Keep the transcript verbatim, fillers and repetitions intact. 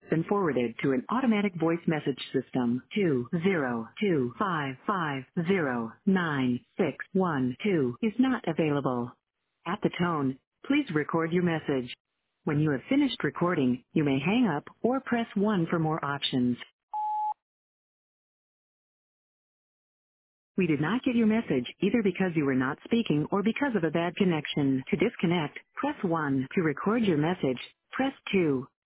been forwarded to an automatic voice message system. two zero two five five zero nine six one two is not available. At the tone, please record your message. When you have finished recording, you may hang up or press one for more options. We did not get your message either because you were not speaking or because of a bad connection. To disconnect, press one. To record your message, press two.